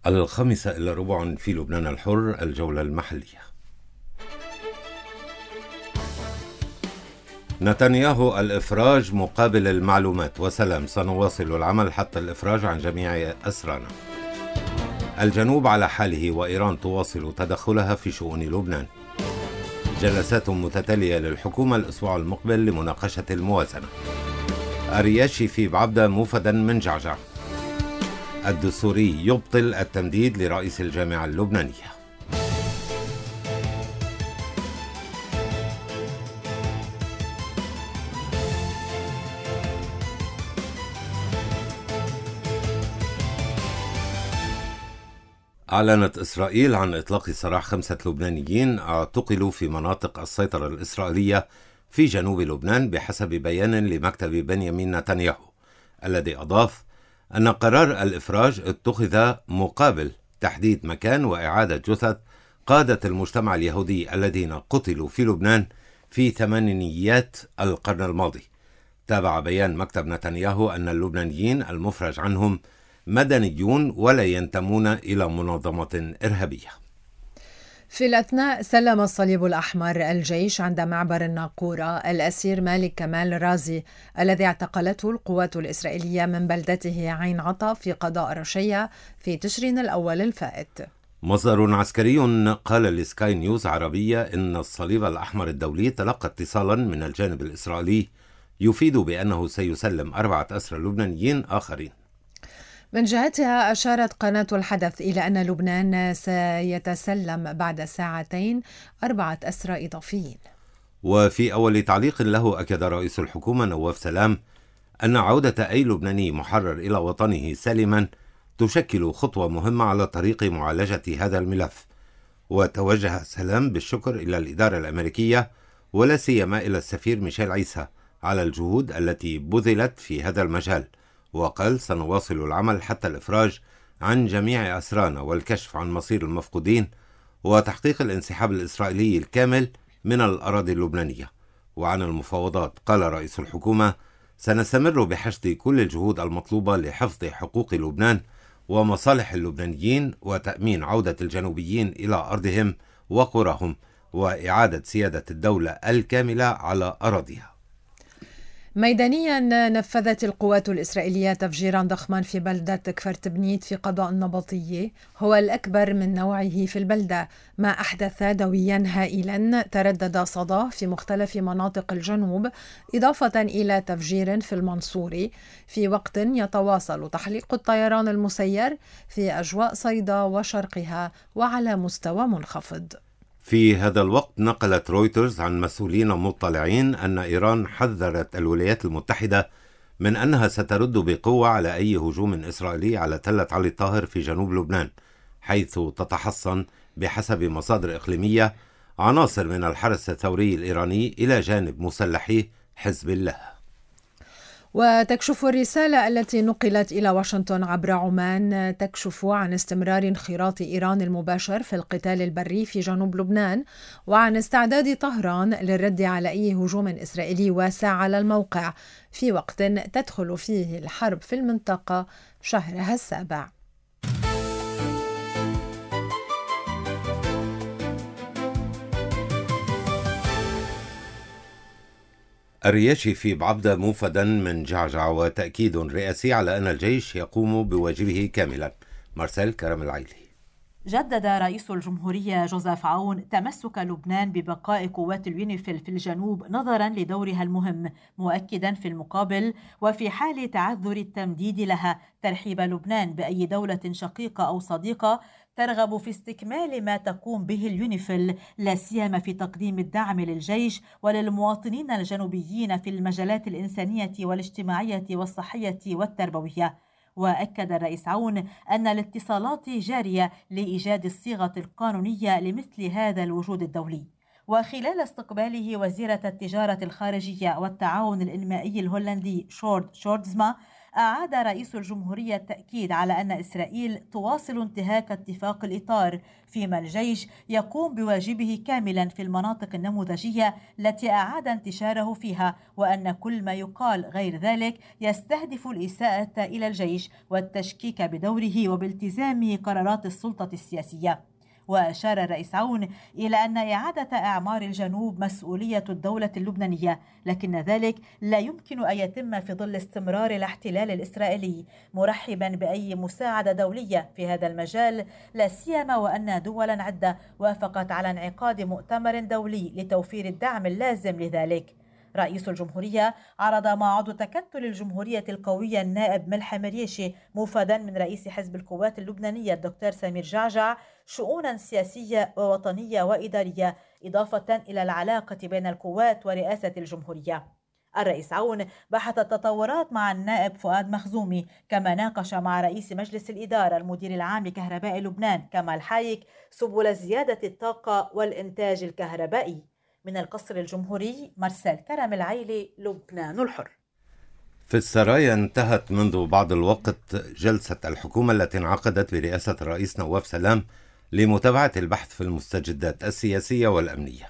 1:05 في لبنان الحر، الجولة المحلية. نتنياهو: الإفراج مقابل المعلومات وسلام، سنواصل العمل حتى الإفراج عن جميع أسرانا. الجنوب على حاله وإيران تواصل تدخلها في شؤون لبنان. جلسات متتالية للحكومة الأسبوع المقبل لمناقشة الموازنة. أرياشي في بعبدة موفدا من جعجع. الدستوري يبطل التمديد لرئيس الجامعة اللبنانية. أعلنت إسرائيل عن إطلاق سراح 5 لبنانيين اعتقلوا في مناطق السيطرة الإسرائيلية في جنوب لبنان بحسب بيان لمكتب بنيامين نتنياهو، الذي أضاف أن قرار الإفراج اتخذ مقابل تحديد مكان وإعادة جثث قادة المجتمع اليهودي الذين قتلوا في لبنان في ثمانينيات القرن الماضي. تابع بيان مكتب نتنياهو أن اللبنانيين المفرج عنهم مدنيون ولا ينتمون إلى منظمة إرهابية. في الأثناء سلم الصليب الأحمر الجيش عند معبر الناقورة الأسير مالك كمال رازي الذي اعتقلته القوات الإسرائيلية من بلدته عين عطا في قضاء رشية في تشرين الأول الفائت. مصدر عسكري قال لسكاي نيوز عربية إن الصليب الأحمر الدولي تلقى اتصالا من الجانب الإسرائيلي يفيد بأنه سيسلم 4 أسرى لبنانيين آخرين. من جهتها أشارت قناة الحدث إلى أن لبنان سيتسلم بعد ساعتين 4 أسرى إضافيين. وفي أول تعليق له أكد رئيس الحكومة نواف سلام أن عودة أي لبناني محرر إلى وطنه سالما تشكل خطوة مهمة على طريق معالجة هذا الملف. وتوجه سلام بالشكر إلى الإدارة الأمريكية ولا سيما إلى السفير ميشيل عيسى على الجهود التي بذلت في هذا المجال، وقال: سنواصل العمل حتى الإفراج عن جميع أسرانا والكشف عن مصير المفقودين وتحقيق الانسحاب الإسرائيلي الكامل من الأراضي اللبنانية. وعن المفاوضات قال رئيس الحكومة: سنستمر بحشد كل الجهود المطلوبة لحفظ حقوق لبنان ومصالح اللبنانيين وتأمين عودة الجنوبيين إلى أرضهم وقراهم وإعادة سيادة الدولة الكاملة على أراضيها. ميدانيا، نفذت القوات الإسرائيلية تفجيرا ضخما في بلدة كفرت بنيت في قضاء النبطية، هو الأكبر من نوعه في البلدة، ما أحدث دويا هائلا تردد صداه في مختلف مناطق الجنوب، إضافة إلى تفجير في المنصوري في وقت يتواصل تحليق الطيران المسير في أجواء صيدا وشرقها وعلى مستوى منخفض. في هذا الوقت نقلت رويترز عن مسؤولين مطلعين أن إيران حذرت الولايات المتحدة من أنها سترد بقوة على أي هجوم إسرائيلي على تلة علي الطاهر في جنوب لبنان، حيث تتحصن بحسب مصادر إقليمية عناصر من الحرس الثوري الإيراني إلى جانب مسلحي حزب الله. وتكشف الرسالة التي نقلت إلى واشنطن عبر عمان تكشف عن استمرار انخراط إيران المباشر في القتال البري في جنوب لبنان، وعن استعداد طهران للرد على أي هجوم إسرائيلي واسع على الموقع في وقت تدخل فيه الحرب في المنطقة شهرها السابع. أرياشي في بعبدة موفدا من جعجع، وتأكيد رئاسي على أن الجيش يقوم بواجبه كاملا. مارسيل كرم العيلي. جدد رئيس الجمهورية جوزيف عون تمسك لبنان ببقاء قوات اليونيفيل في الجنوب نظرا لدورها المهم، مؤكدا في المقابل وفي حال تعذر التمديد لها ترحيب لبنان بأي دولة شقيقة أو صديقة ترغب في استكمال ما تقوم به اليونيفيل، لا سيما في تقديم الدعم للجيش وللمواطنين الجنوبيين في المجالات الإنسانية والاجتماعية والصحية والتربوية. وأكد الرئيس عون أن الاتصالات جارية لإيجاد الصيغة القانونية لمثل هذا الوجود الدولي. وخلال استقباله وزيرة التجارة الخارجية والتعاون الإنمائي الهولندي شورد شوردزما، أعاد رئيس الجمهورية التأكيد على أن إسرائيل تواصل انتهاك اتفاق الإطار، فيما الجيش يقوم بواجبه كاملا في المناطق النموذجية التي أعاد انتشاره فيها، وأن كل ما يقال غير ذلك يستهدف الإساءة إلى الجيش والتشكيك بدوره وبالتزام قرارات السلطة السياسية. وأشار الرئيس عون إلى أن إعادة إعمار الجنوب مسؤولية الدولة اللبنانية، لكن ذلك لا يمكن أن يتم في ظل استمرار الاحتلال الإسرائيلي، مرحبا بأي مساعدة دولية في هذا المجال، لا سيما وأن دولا عدة وافقت على انعقاد مؤتمر دولي لتوفير الدعم اللازم لذلك. رئيس الجمهورية عرض مع عضو تكتل الجمهورية القوية النائب ملحم ريشي موفدا من رئيس حزب القوات اللبنانية الدكتور سمير جعجع شؤونا سياسية ووطنية وإدارية، إضافة إلى العلاقة بين القوات ورئاسة الجمهورية. الرئيس عون بحث التطورات مع النائب فؤاد مخزومي، كما ناقش مع رئيس مجلس الإدارة المدير العام لكهرباء لبنان كمال حايك سبل زيادة الطاقة والإنتاج الكهربائي. من القصر الجمهوري مرسال كرم العيلي، لبنان الحر. في السرايا انتهت منذ بعض الوقت جلسة الحكومة التي انعقدت برئاسة الرئيس نواف سلام لمتابعة البحث في المستجدات السياسية والأمنية.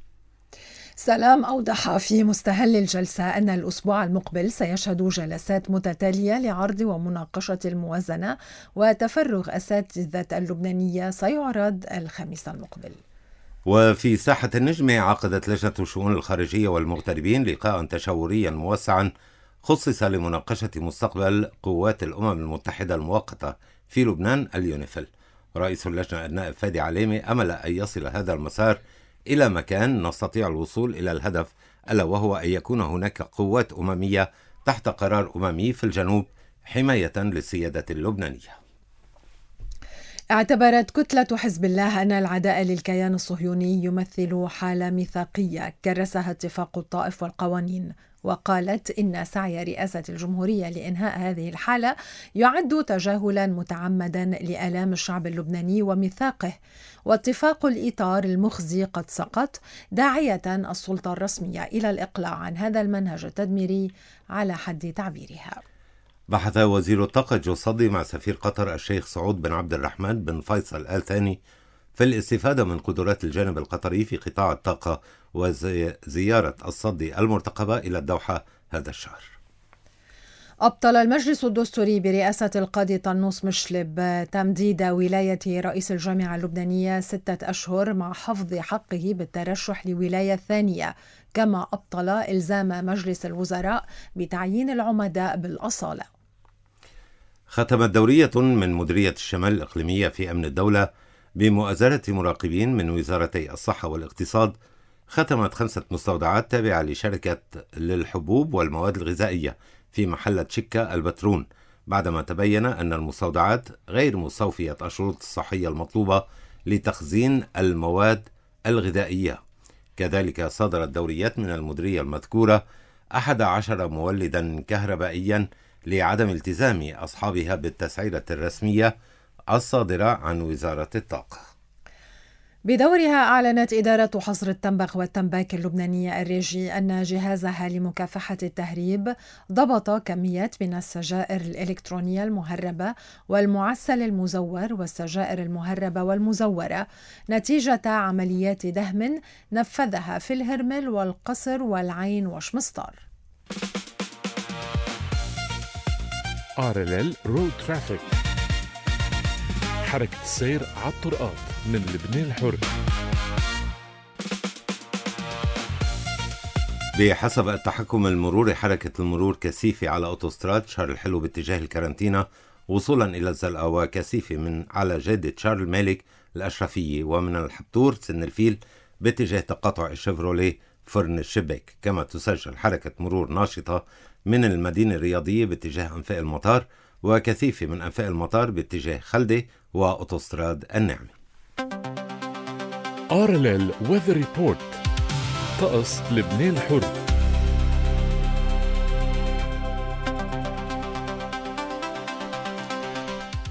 سلام أوضح في مستهل الجلسة أن الأسبوع المقبل سيشهد جلسات متتالية لعرض ومناقشة الموازنة، وتفرغ أساتذة اللبنانية سيعرض الخميس المقبل. وفي ساحة النجمة عقدت لجنة الشؤون الخارجية والمغتربين لقاء تشاوريا موسعا خصص لمناقشة مستقبل قوات الأمم المتحدة المؤقتة في لبنان اليونيفيل. رئيس اللجنة النائب فادي عليمي أمل أن يصل هذا المسار إلى مكان نستطيع الوصول إلى الهدف، ألا وهو أن يكون هناك قوات أممية تحت قرار أممي في الجنوب حماية للسيادة اللبنانية. اعتبرت كتلة حزب الله أن العداء للكيان الصهيوني يمثل حالة ميثاقية كرسها اتفاق الطائف والقوانين، وقالت إن سعي رئاسة الجمهورية لإنهاء هذه الحالة يعد تجاهلا متعمدا لآلام الشعب اللبناني وميثاقه، واتفاق الإطار المخزي قد سقط، داعية السلطة الرسمية إلى الإقلاع عن هذا المنهج التدميري على حد تعبيرها. بحث وزير الطاقة جو صدي مع سفير قطر الشيخ سعود بن عبد الرحمن بن فيصل آل ثاني في الاستفادة من قدرات الجانب القطري في قطاع الطاقة، وزيارة الصدي المرتقبة إلى الدوحة هذا الشهر. أبطل المجلس الدستوري برئاسة القاضي طنوس مشلب تمديد ولاية رئيس الجامعة اللبنانية 6 أشهر مع حفظ حقه بالترشح لولاية ثانية، كما أبطل إلزام مجلس الوزراء بتعيين العمداء بالأصالة. ختمت دورية من مديرية الشمال الإقليمية في أمن الدولة بمؤازرة مراقبين من وزارتي الصحة والاقتصاد، ختمت 5 مستودعات تابعة لشركة للحبوب والمواد الغذائية في محلة شكا البترون، بعدما تبين أن المستودعات غير مستوفية الشروط الصحية المطلوبة لتخزين المواد الغذائية. كذلك صدرت دوريات من المديرية المذكورة 11 مولدا كهربائيا لعدم التزام أصحابها بالتسعيرة الرسمية الصادرة عن وزارة الطاقة. بدورها أعلنت إدارة حصر التنبخ والتنباك اللبنانية الريجي أن جهازها لمكافحة التهريب ضبط كميات من السجائر الإلكترونية المهربة والمعسل المزور والسجائر المهربة والمزورة نتيجة عمليات دهم نفذها في الهرمل والقصر والعين وشمسطار. RLL رود ترافيك، حركة السير على الطرقات من لبنان الحر. بحسب التحكم المروري، حركة المرور كثيفة على أوتوستراد شارل الحلو باتجاه الكارنتينا وصولا إلى الزلقة، وكثيفة من على جادة شارل مالك الأشرفية، ومن الحبتور سن الفيل باتجاه تقاطع الشيفروليه فرن الشباك. كما تسجل حركة مرور ناشطة من المدينة الرياضية باتجاه أنفاق المطار، وكثيفة من أنفاق المطار باتجاه خلدة وأوتوستراد النعمة. RLL Weather Report، طقس لبنان الحر.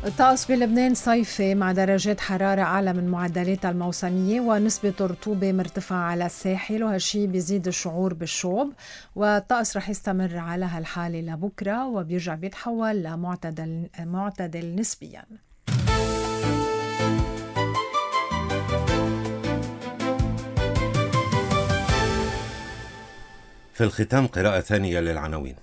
الطقس بلبنان صيفي مع درجات حرارة أعلى من معدلاتها الموسمية ونسبة رطوبة مرتفعة على الساحل، وهالشي بيزيد الشعور بالشوب. والطقس رح يستمر على هالحالة لبكرة وبيرجع بيتحول لمعتدل نسبياً. في الختام قراءة ثانية للعناوين.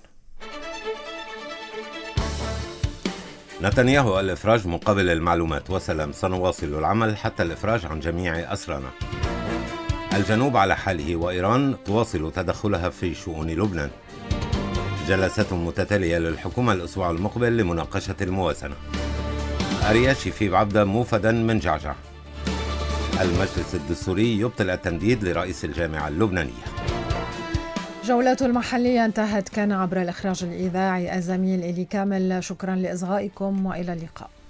نتنياهو الإفراج مقابل المعلومات وسلام، سنواصل العمل حتى الإفراج عن جميع أسرانا. الجنوب على حاله وإيران تواصل تدخلها في شؤون لبنان. جلسات متتالية للحكومة الأسبوع المقبل لمناقشة الموازنة. أرياشي في بعبدة موفدا من جعجع. المجلس الدستوري يبطل التمديد لرئيس الجامعة اللبنانية. جولته المحلية انتهت، كان عبر الإخراج الإذاعي الزميل إلي كامل. شكرا لإصغائكم وإلى اللقاء.